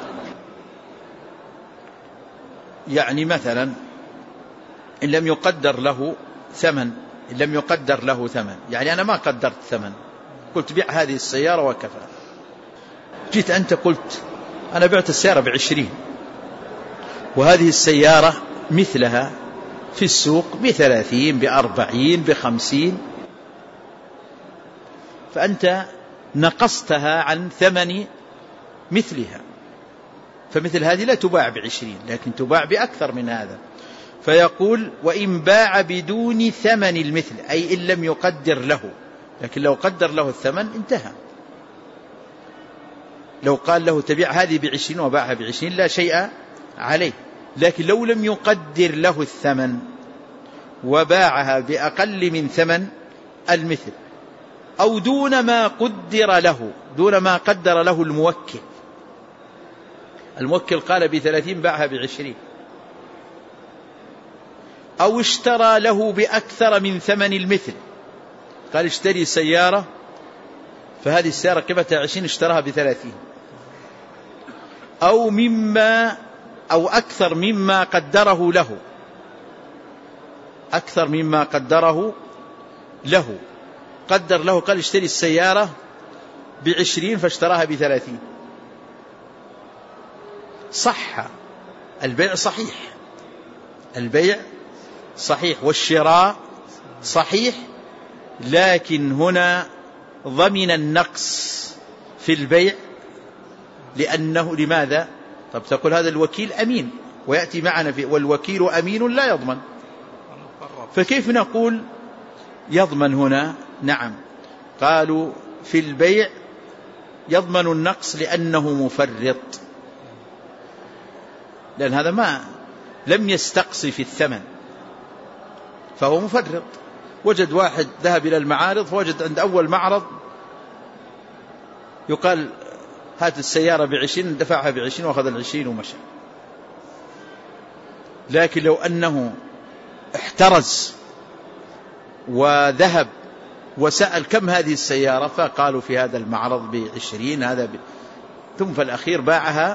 يعني مثلا إن لم يقدر له ثمن إن لم يقدر له ثمن يعني أنا ما قدرت ثمن، قلت بيع هذه السيارة وكفى. جيت أنت قلت أنا بعت السيارة بعشرين، وهذه السيارة مثلها في السوق بثلاثين بأربعين بخمسين، فأنت نقصتها عن ثمن مثلها، فمثل هذه لا تباع بعشرين لكن تباع بأكثر من هذا. فيقول: وإن باع بدون ثمن المثل، أي إن لم يقدر له، لكن لو قدر له الثمن انتهى. لو قال له تبيع هذه بعشرين وباعها بعشرين لا شيء عليه، لكن لو لم يقدر له الثمن وباعها بأقل من ثمن المثل أو دون ما قدر له، دون ما قدر له الموكل، الموكل قال بثلاثين باعها بعشرين، أو اشترى له بأكثر من ثمن المثل، قال اشتري سيارة فهذه السيارة قيمتها عشرين اشتراها بثلاثين، أو مما أو أكثر مما قدره له، أكثر مما قدره له، قدر له قال اشتري السيارة بعشرين فاشتراها بثلاثين، صح، البيع صحيح، البيع صحيح والشراء صحيح، لكن هنا ضمن النقص في البيع. لأنه لماذا؟ طب تقول هذا الوكيل أمين ويأتي معنا في والوكيل أمين لا يضمن، فكيف نقول يضمن هنا؟ نعم، قالوا في البيع يضمن النقص لأنه مفرط، لأن هذا ما لم يستقصي في الثمن فهو مفرط. وجد واحد ذهب إلى المعارض فوجد عند أول معرض يقال هات السيارة بعشرين، دفعها بعشرين وأخذ العشرين ومشى. لكن لو أنه احترز وذهب وسأل كم هذه السيارة فقالوا في هذا المعرض بعشرين، هذا ب... ثم في الأخير باعها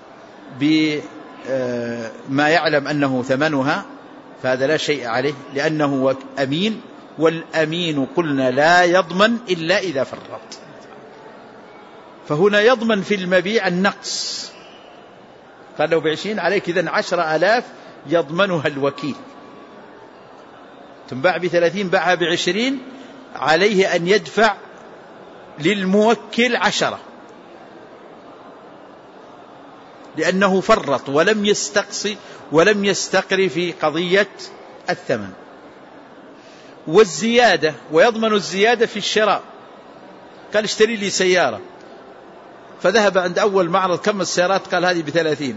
بما يعلم أنه ثمنها، فهذا لا شيء عليه لأنه أمين، والأمين قلنا لا يضمن إلا إذا فرط. فهنا يضمن في المبيع النقص، قال له بعشرين عليك إذن عشر آلاف يضمنها الوكيل، تنباع بثلاثين باعها بعشرين، عليه أن يدفع للموكل عشرة لأنه فرط ولم يستقصي ولم يستقر في قضية الثمن. والزيادة، ويضمن الزيادة في الشراء، قال اشتري لي سيارة فذهب عند أول معرض كم السيارات، قال هذه بثلاثين،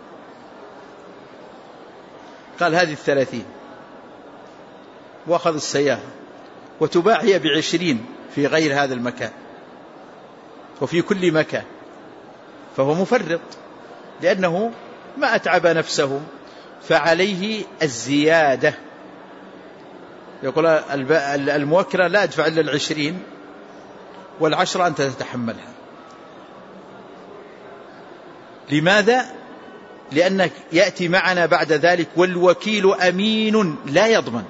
قال هذه الثلاثين وأخذ السيارة، وتباع هي بعشرين في غير هذا المكان وفي كل مكان، فهو مفرط لأنه ما أتعب نفسه، فعليه الزيادة. يقول الموكلة لا أدفع إلا العشرين والعشرة أنت تتحملها. لماذا؟ لأنك يأتي معنا بعد ذلك والوكيل أمين لا يضمن.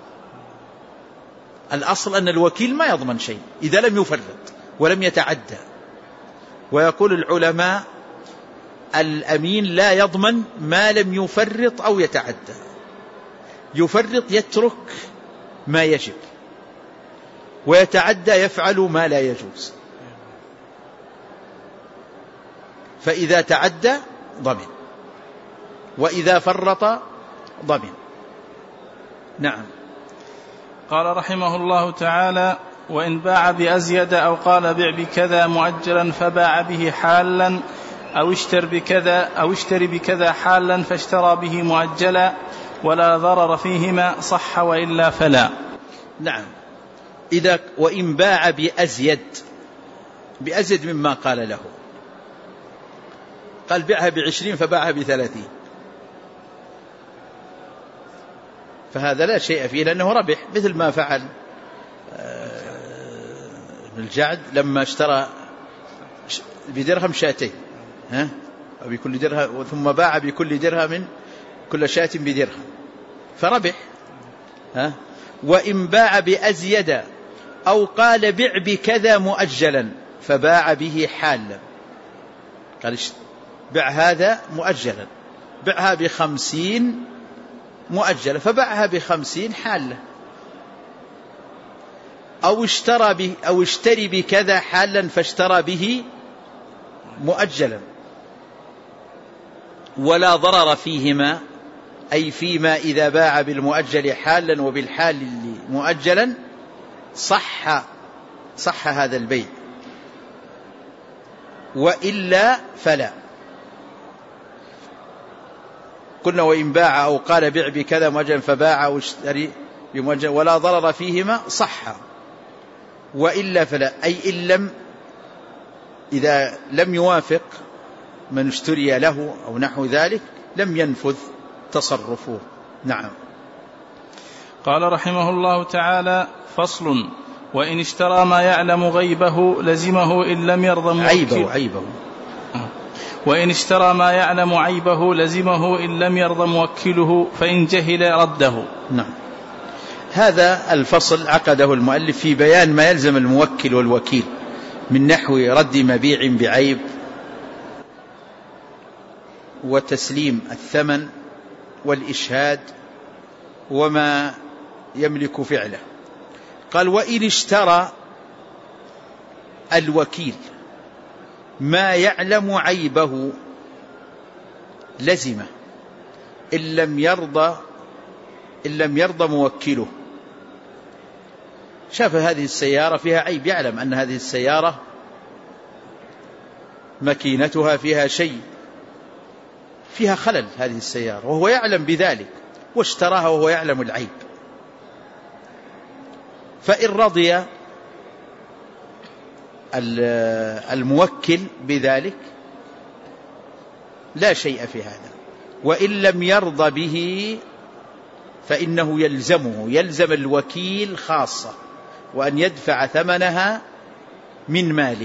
الأصل أن الوكيل ما يضمن شيء إذا لم يفرط ولم يتعدى. ويقول العلماء الأمين لا يضمن ما لم يفرط أو يتعدى. يفرط يترك ما يجب، ويتعدى يفعل ما لا يجوز، فإذا تعدى ضمن، وإذا فرط ضمن. نعم. قال رحمه الله تعالى: وإن باع بأزيد أو قال بع بكذا مؤجلا فباع به حالا أو اشتر بكذا أو اشتري بكذا حالا فاشترى به مؤجلا ولا ضرر فيهما صح وإلا فلا. نعم. إذا وإن باع بأزيد بأزيد مما قال له، قال بعها بعشرين فباعها بثلاثين، فهذا لا شيء فيه لأنه ربح، مثل ما فعل ابن الجعد لما اشترى بدرهم شاتين ها وبكل درهم ثم باع بكل درهم كل شاة بدرهم فربح ها. وإن باع بأزيد أو قال بع بكذا مؤجلا فباع به حالا، قال بع هذا مؤجلا، بعها بخمسين مؤجلة فباعها بخمسين حالة، أو اشترى به أو اشتري بكذا حالا فاشترى به مؤجلا ولا ضرر فيهما، أي فيما إذا باع بالمؤجل حالا وبالحال مؤجلا صح صح هذا البيع، وإلا فلا. قلنا وإن باع أو قال بع بكذا مؤجلا فباع أو اشتري بمؤجل ولا ضرر فيهما صح، وإلا فلا، أي إن لم إذا لم يوافق من اشتري له أو نحو ذلك لم ينفذ تصرفه. نعم. قال رحمه الله تعالى: فصل: وإن اشترى ما يعلم غيبه لزمه إن لم يرضى موكله. عيبه عيبه وإن اشترى ما يعلم عيبه لزمه إن لم يرضى موكله فإن جهل رده. نعم. هذا الفصل عقده المؤلف في بيان ما يلزم الموكل والوكيل من نحو رد مبيع بعيب وتسليم الثمن والإشهاد وما يملك فعله. قال: وإن اشترى الوكيل ما يعلم عيبه لزمه إن لم يرضى إن لم يرضى موكله. شاف هذه السيارة فيها عيب، يعلم أن هذه السيارة ماكينتها فيها شيء، فيها خلل هذه السيارة، وهو يعلم بذلك واشتراها وهو يعلم العيب. فإن رضي الموكل بذلك لا شيء في هذا، وإن لم يرضى به فإنه يلزمه يلزم الوكيل خاصة وأن يدفع ثمنها من ماله.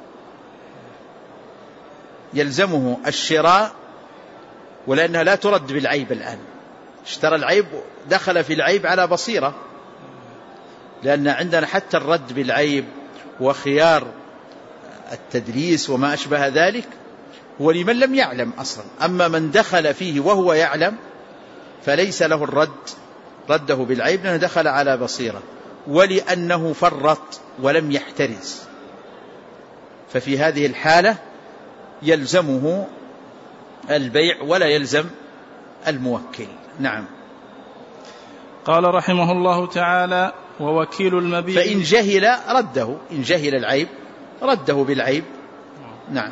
يلزمه الشراء، ولأنها لا ترد بالعيب الآن. اشترى العيب، دخل في العيب على بصيرة، لأن عندنا حتى الرد بالعيب وخيار التدليس وما أشبه ذلك هو لمن لم يعلم أصلا. أما من دخل فيه وهو يعلم فليس له الرد رده بالعيب، لأنه دخل على بصيرة ولأنه فرط ولم يحترز، ففي هذه الحالة يلزمه البيع ولا يلزم الموكل. نعم. قال رحمه الله تعالى: ووكيل المبيع فإن جهل رده، إن جهل العيب رده بالعيب. نعم.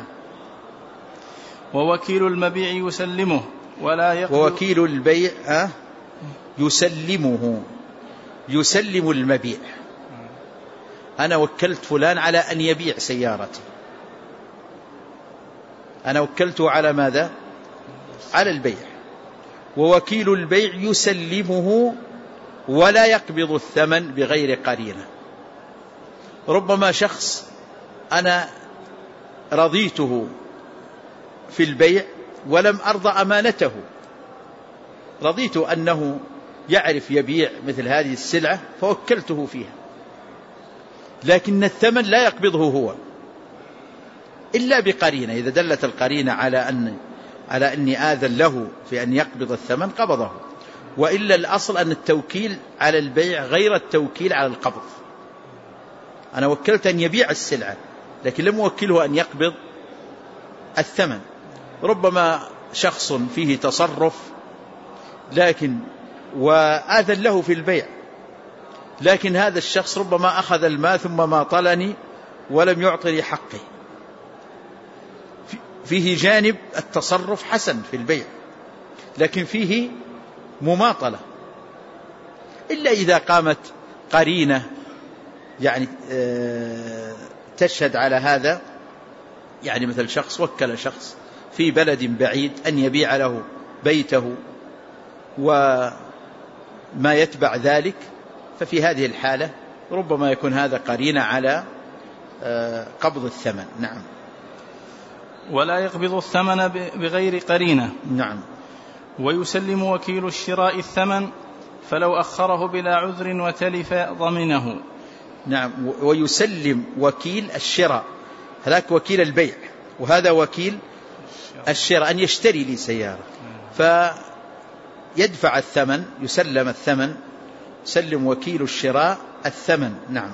ووكيل المبيع يسلمه ولا يقبل. ووكيل البيع يسلمه يسلم المبيع. أنا وكلت فلان على أن يبيع سيارتي، أنا وكلته على ماذا؟ على البيع. ووكيل البيع يسلمه ولا يقبض الثمن بغير قرينة. ربما شخص أنا رضيته في البيع ولم أرضى أمانته، رضيت أنه يعرف يبيع مثل هذه السلعة فوكلته فيها، لكن الثمن لا يقبضه هو إلا بقرينة. إذا دلت القرينة على أن على أني آذن له في أن يقبض الثمن قبضه، وإلا الأصل أن التوكيل على البيع غير التوكيل على القبض. أنا وكلت أن يبيع السلعة لكن لم أوكله أن يقبض الثمن. ربما شخص فيه تصرف لكن وآذن له في البيع، لكن هذا الشخص ربما أخذ المال ثم ماطلني ولم يعطني حقه. فيه جانب التصرف حسن في البيع، لكن فيه مماطلة، إلا إذا قامت قرينة يعني تشهد على هذا. يعني مثل شخص وكل شخص في بلد بعيد أن يبيع له بيته وما يتبع ذلك، ففي هذه الحالة ربما يكون هذا قرينة على قبض الثمن. نعم. ولا يقبض الثمن بغير قرينة. نعم. ويسلم وكيل الشراء الثمن فلو أخره بلا عذر وتلف ضمنه. نعم. ويسلم وكيل الشراء، هذاك وكيل البيع وهذا وكيل الشراء، أن يشتري لي سيارة فيدفع الثمن، يسلم الثمن، يسلم وكيل الشراء الثمن. نعم.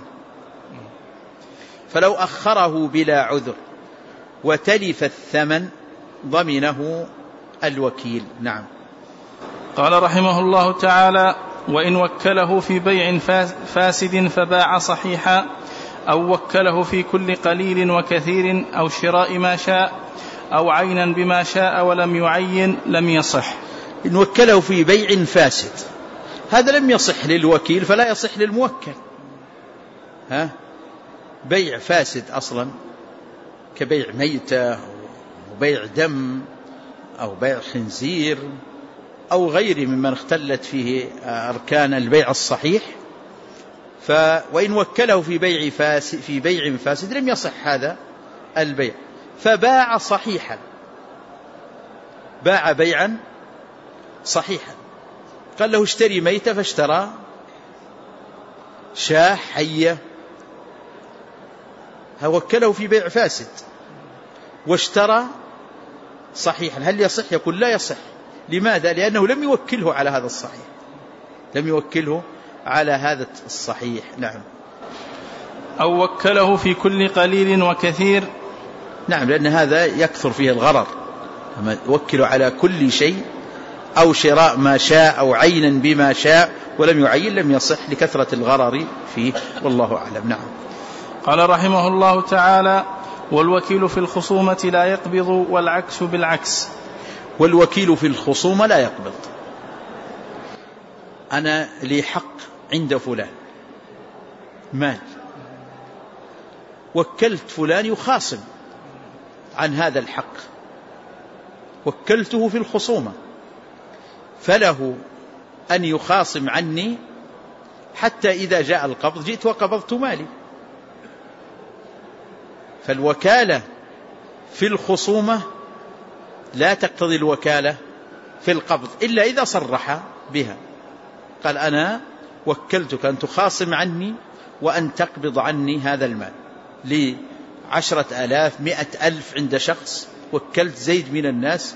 فلو أخره بلا عذر وتلف الثمن ضمنه الوكيل. نعم. قال رحمه الله تعالى: وإن وكله في بيع فاسد فباع صحيحا، أو وكله في كل قليل وكثير، أو شراء ما شاء، أو عينا بما شاء ولم يعين، لم يصح. إن وكله في بيع فاسد، هذا لم يصح للوكيل فلا يصح للموكل. ها؟ بيع فاسد أصلا كبيع ميتة أو بيع دم أو بيع خنزير أو غيره ممن اختلت فيه أركان البيع الصحيح، ف وإن وكله في بيع فاسد في بيع فاسد لم يصح هذا البيع. فباع صحيحا، باع بيعا صحيحا، قال له اشتري ميتة فاشترى شاة حية، وكله في بيع فاسد واشترى صحيحا. هل يصح؟ يقول لا يصح. لماذا؟ لأنه لم يوكله على هذا الصحيح، لم يوكله على هذا الصحيح. نعم. أو وكله في كل قليل وكثير. نعم، لأن هذا يكثر فيه الغرر، أما يوكل على كل شيء، أو شراء ما شاء أو عينا بما شاء ولم يعين، لم يصح لكثرة الغرر فيه، والله أعلم. نعم. قال رحمه الله تعالى: والوكيل في الخصومة لا يقبض والعكس بالعكس. والوكيل في الخصومة لا يقبض. أنا لي حق عند فلان مال، وكلت فلان يخاصم عن هذا الحق، وكلته في الخصومة، فله أن يخاصم عني حتى إذا جاء القبض جئت وقبضت مالي. فالوكالة في الخصومة لا تقتضي الوكالة في القبض إلا إذا صرح بها، قال أنا وكلتك أن تخاصم عني وأن تقبض عني هذا المال لعشرة آلاف مئة ألف عند شخص، وكلت زيد من الناس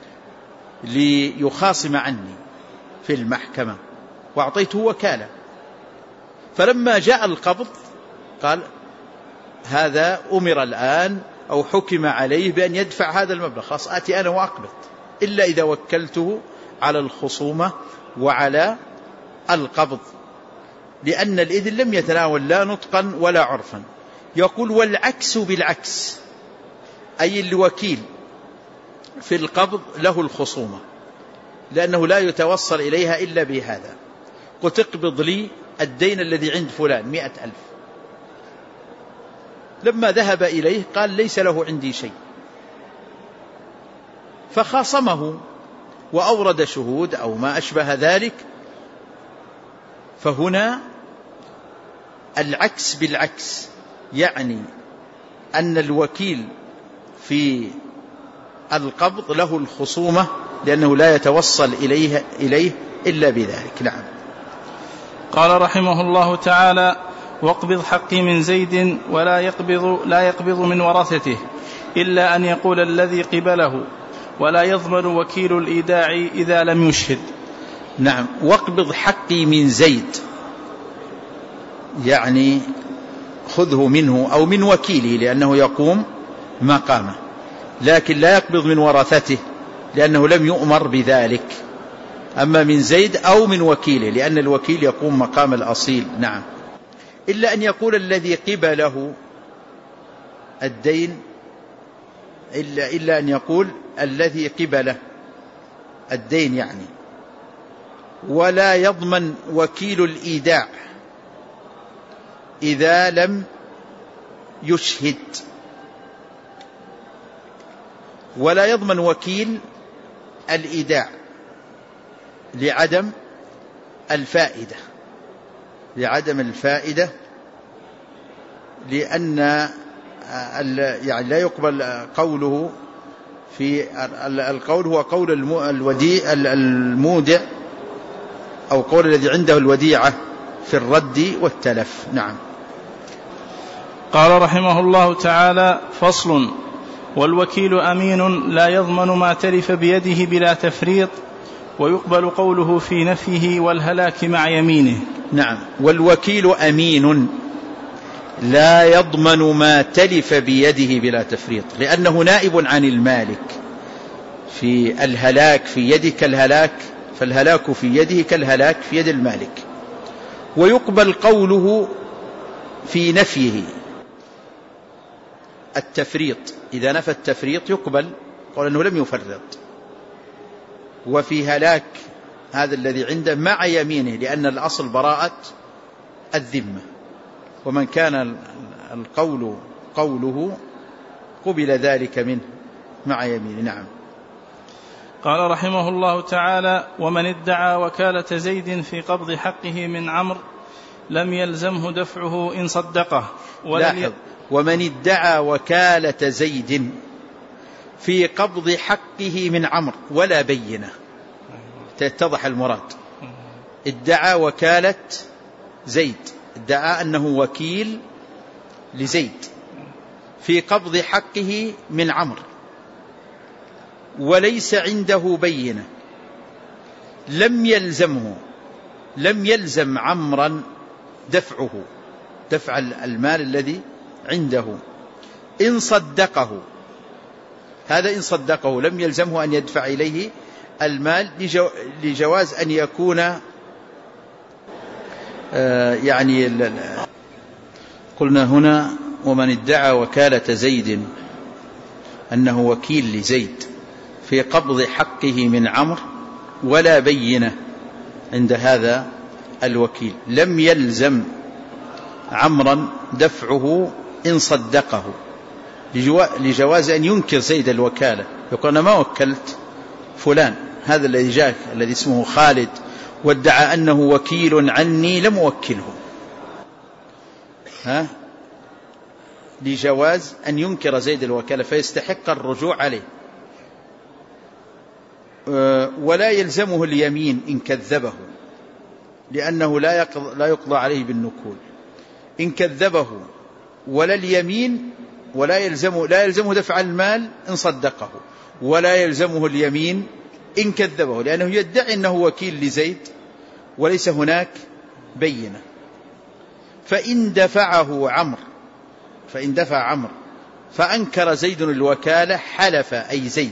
ليخاصم عني في المحكمة وأعطيته وكالة، فلما جاء القبض قال هذا أمر الآن أو حكم عليه بأن يدفع هذا المبلغ، خلاص آتي أنا وأقبض، إلا إذا وكلته على الخصومة وعلى القبض، لأن الإذن لم يتناول لا نطقا ولا عرفا. يقول والعكس بالعكس، أي الوكيل في القبض له الخصومة، لأنه لا يتوصل إليها إلا بهذا. قلت اقبض لي الدين الذي عند فلان مئة ألف، لما ذهب إليه قال ليس له عندي شيء، فخاصمه وأورد شهود أو ما أشبه ذلك، فهنا العكس بالعكس، يعني أن الوكيل في القبض له الخصومة لأنه لا يتوصل إليه, إليه إلا بذلك. نعم. قال رحمه الله تعالى: واقبض حقي من زيد ولا يقبض, لا يقبض من ورثته إلا أن يقول الذي قبله، ولا يضمن وكيل الإيداع إذا لم يشهد. نعم. واقبض حقي من زيد، يعني خذه منه أو من وكيله لأنه يقوم مقامه، لكن لا يقبض من ورثته لأنه لم يؤمر بذلك، أما من زيد أو من وكيله، لأن الوكيل يقوم مقام الأصيل. نعم. إلا أن يقول الذي قبله الدين، إلا, إلا أن يقول الذي قبله الدين يعني، ولا يضمن وكيل الإيداع إذا لم يشهد، ولا يضمن وكيل الإيداع لعدم الفائدة لعدم الفائدة لأن يعني لا يقبل قوله في القول هو قول الوديع المودع أو قول الذي عنده الوديعة في الرد والتلف. نعم. قال رحمه الله تعالى: فصل: والوكيل أمين لا يضمن ما تلف بيده بلا تفريط، ويقبل قوله في نفيه والهلاك مع يمينه. نعم. والوكيل أمين لا يضمن ما تلف بيده بلا تفريط، لأنه نائب عن المالك في الهلاك، في يدك الهلاك، فالهلاك في يده كالهلاك في يد المالك. ويقبل قوله في نفيه التفريط، إذا نفى التفريط يقبل قول أنه لم يفرط. وفي هلاك هذا الذي عنده مع يمينه، لأن الأصل براءة الذمة، ومن كان القول قوله قبل ذلك منه مع يمينه. نعم. قال رحمه الله تعالى: ومن ادعى وكالة زيد في قبض حقه من عمرو لم يلزمه دفعه إن صدقه. لاحظ: ومن ادعى وكالة زيد في قبض حقه من عمرو ولا بينة، تتضح المراد. ادعى وكالة زيد، ادعى أنه وكيل لزيد في قبض حقه من عمرو وليس عنده بينة، لم يلزمه لم يلزم عمرا دفعه، دفع المال الذي عنده إن صدقه. هذا إن صدقه لم يلزمه أن يدفع إليه المال لجواز أن يكون آه يعني قلنا هنا: ومن ادعى وكالة زيد أنه وكيل لزيد في قبض حقه من عمرو ولا بينة عند هذا الوكيل، لم يلزم عمرا دفعه إن صدقه، لجواز أن ينكر زيد الوكالة، يقول: أنا ما وكلت فلان، هذا الذي جاء الذي اسمه خالد وادعى أنه وكيل عني لم أوكله، ها لجواز أن ينكر زيد الوكالة فيستحق الرجوع عليه. ولا يلزمه اليمين إن كذبه، لأنه لا يقضى, لا يقضى عليه بالنكول إن كذبه، ولا اليمين ولا يلزمه لا يلزمه دفع المال إن صدقه، ولا يلزمه اليمين إن كذبه، لأنه يدعي أنه وكيل لزيد وليس هناك بينة. فإن دفعه عمرو فإن دفع عمرو فأنكر زيد الوكالة حلف أي زيد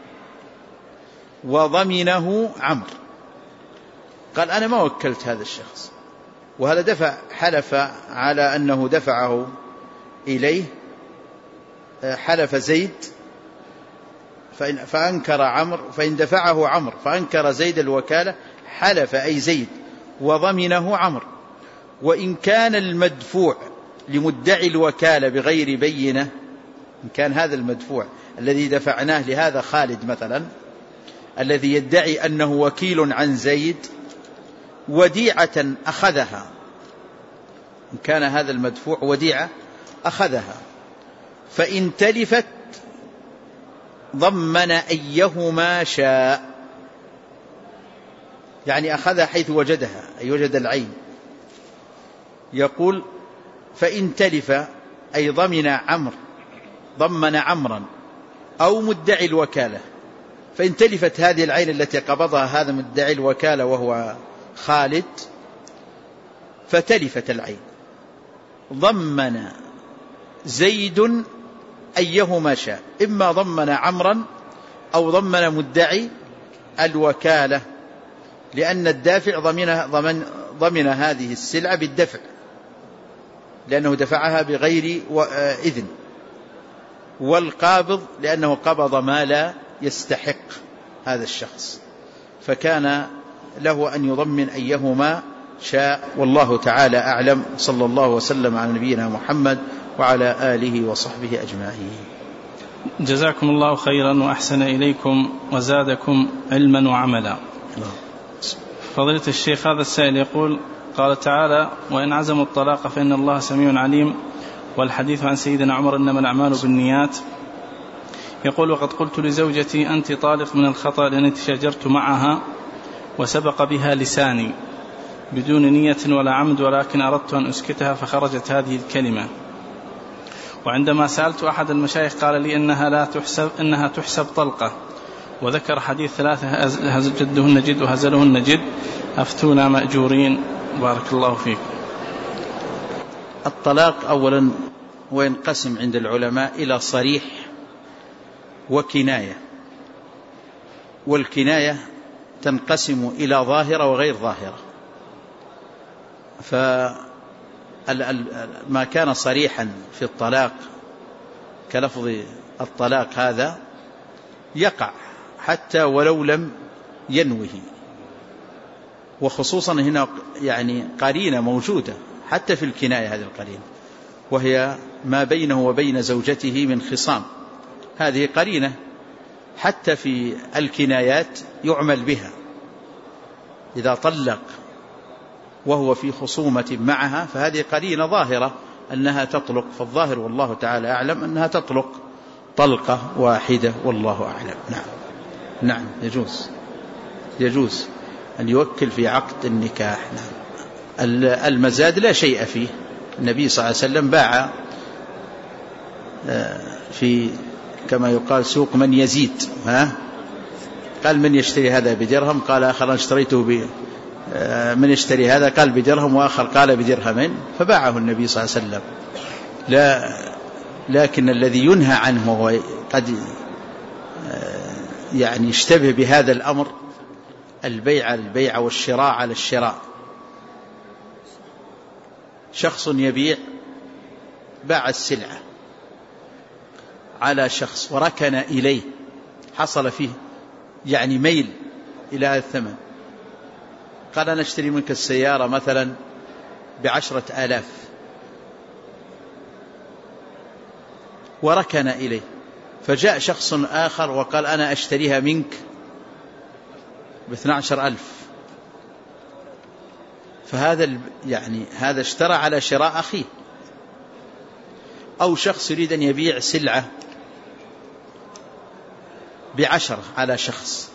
وضمنه عمرو، قال: أنا ما وكلت هذا الشخص، وهذا دفع حلف على أنه دفعه إليه، حلف زيد فأنكر عمرو، فإن دفعه عمرو فأنكر زيد الوكالة حلف أي زيد وضمنه عمرو. وإن كان المدفوع لمدعي الوكالة بغير بينة، إن كان هذا المدفوع الذي دفعناه لهذا خالد مثلا الذي يدعي أنه وكيل عن زيد وديعة أخذها، إن كان هذا المدفوع وديعة أخذها، فإن تلفت ضمن أيهما شاء، يعني أخذها حيث وجدها، أي وجد العين. يقول: فإن تلف أي ضمن عمرو ضمن عمرا أو مدعي الوكالة، فإن تلفت هذه العين التي قبضها هذا مدعي الوكالة وهو خالد، فتلفت العين، ضمن زيد أيهما شاء، إما ضمن عمرا أو ضمن مدعي الوكالة، لأن الدافع ضمن, ضمن, ضمن هذه السلعة بالدفع، لأنه دفعها بغير إذن، والقابض لأنه قبض ما لا يستحق هذا الشخص، فكان له أن يضمن أيهما شاء. والله تعالى أعلم. صلى الله وسلم على نبينا محمد وعلى آله وصحبه أجمعين. جزاكم الله خيرا وأحسن إليكم وزادكم علما وعملا. فضيلة الشيخ، هذا السائل يقول: قال تعالى: وإن عزموا الطلاق فإن الله سميع عليم، والحديث عن سيدنا عمر إنما الأعمال بالنيات. يقول: وقد قلت لزوجتي أنت طالق من الخطأ لأني تشاجرت معها وسبق بها لساني بدون نية ولا عمد، ولكن أردت أن أسكتها فخرجت هذه الكلمة. وعندما سألت أحد المشايخ قال لي إنها لا تحسب إنها تحسب طلقة، وذكر حديث ثلاثة جدهن جد وهزلهن جد، أفتونا مأجورين بارك الله فيك. الطلاق أولا وينقسم عند العلماء إلى صريح وكناية، والكناية تنقسم إلى ظاهرة وغير ظاهرة. فما كان صريحا في الطلاق كلفظ الطلاق هذا يقع حتى ولو لم ينوه، وخصوصا هنا يعني قرينة موجودة حتى في الكناية، هذه القرينة وهي ما بينه وبين زوجته من خصام، هذه قرينة حتى في الكنايات يعمل بها. إذا طلق وهو في خصومة معها فهذه قرينة ظاهرة أنها تطلق، فالظاهر والله تعالى أعلم أنها تطلق طلقة واحدة والله أعلم. نعم نعم يجوز يجوز أن يوكل في عقد النكاح. نعم. المزاد لا شيء فيه، النبي صلى الله عليه وسلم باع في كما يقال سوق من يزيد، ها قال من يشتري هذا بدرهم، قال آخر اشتريته ب من يشتري هذا قال بدرهم، وآخر قال بدرهمين، فباعه النبي صلى الله عليه وسلم. لا لكن الذي ينهى عنه هو قد يعني يشتبه بهذا الأمر البيع على البيع والشراء على الشراء. شخص يبيع باع السلعة على شخص وركن إليه، حصل فيه يعني ميل إلى الثمن، قال أنا أشتري منك السيارة مثلا بعشرة آلاف، وركن إليه، فجاء شخص آخر وقال أنا أشتريها منك باثنى عشر ألف، فهذا يعني هذا اشترى على شراء أخيه. أو شخص يريد أن يبيع سلعة بعشرة على شخص،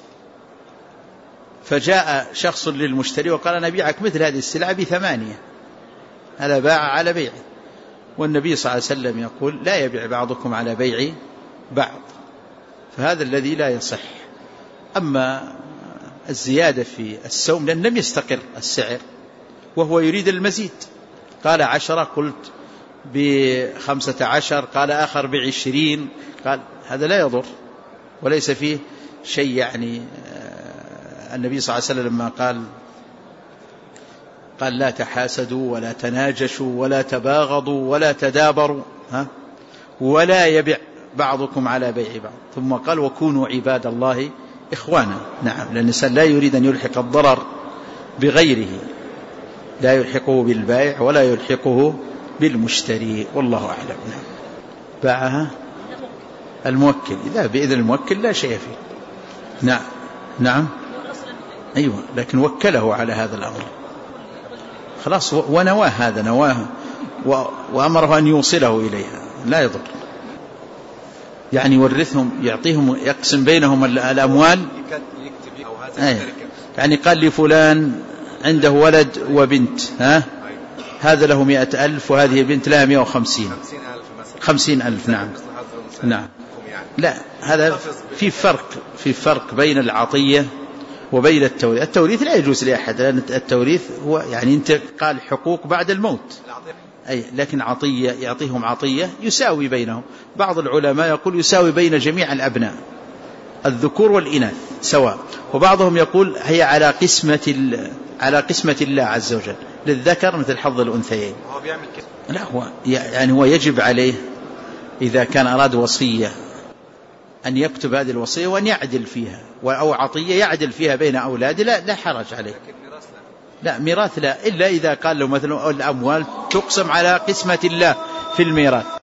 فجاء شخص للمشتري وقال أنا أبيعك مثل هذه السلعة بثمانية، هذا باع على بيعه، والنبي صلى الله عليه وسلم يقول لا يبيع بعضكم على بيع بعض، فهذا الذي لا يصح. أما الزيادة في السوم لأن لم يستقر السعر وهو يريد المزيد، قال عشرة قلت بخمسة عشر، قال آخر بعشرين، قال هذا لا يضر وليس فيه شيء. يعني النبي صلى الله عليه وسلم لما قال قال لا تحاسدوا ولا تناجشوا ولا تباغضوا ولا تدابروا، ها ولا يبيع بعضكم على بيع بعض، ثم قال وكونوا عباد الله إخوانا. نعم، لأن الإنسان لا يريد أن يلحق الضرر بغيره، لا يلحقه بالبائع ولا يلحقه بالمشتري والله أعلم. نعم. باعها الموكل، إذا بإذن الموكل لا شيء فيه. نعم نعم أيوة، لكن وكله على هذا الأمر خلاص، ونواه هذا نواه وأمره أن يوصله إليها، لا يضر. يعني يورثهم، يعطيهم، يقسم بينهم الأموال. يعني قال لي فلان عنده ولد وبنت، ها هذا له مئة ألف وهذه بنت لها مئة وخمسين، خمسين ألف. نعم نعم. لا، هذا في فرق في فرق بين العطية وبين التوريث. التوريث لا يجوز لأحد، لأن التوريث هو يعني انتقال حقوق بعد الموت، أي لكن عطية يعطيهم عطية يساوي بينهم. بعض العلماء يقول يساوي بين جميع الأبناء الذكور والإناث، سواء. وبعضهم يقول هي على قسمة على قسمة الله عز وجل، للذكر مثل حظ الأنثيين. لا هو يعني هو يجب عليه إذا كان أراد وصية أن يكتب هذه الوصية وأن يعدل فيها، أو عطية يعدل فيها بين أولاده، لا, لا حرج عليه. لا ميراث لا، إلا إذا قال له مثلا الأموال تقسم على قسمة الله في الميراث.